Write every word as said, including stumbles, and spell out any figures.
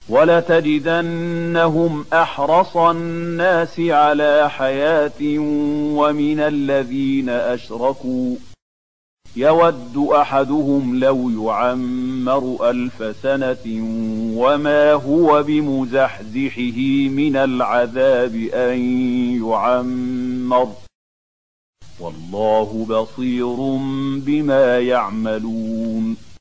وَلَتَجِدَنَّهُمْ أَحْرَصَ النَّاسِ عَلَىٰ حَيَاةٍ وَمِنَ الَّذِينَ أَشْرَكُوا يَوَدُّ أَحَدُهُمْ لَوْ يُعَمَّرُ أَلْفَ سَنَةٍ وَمَا هُوَ بِمُزَحْزِحِهِ مِنَ الْعَذَابِ أَن يُعَمَّرَ ۗ وَاللَّهُ بَصِيرٌ بِمَا يَعْمَلُونَ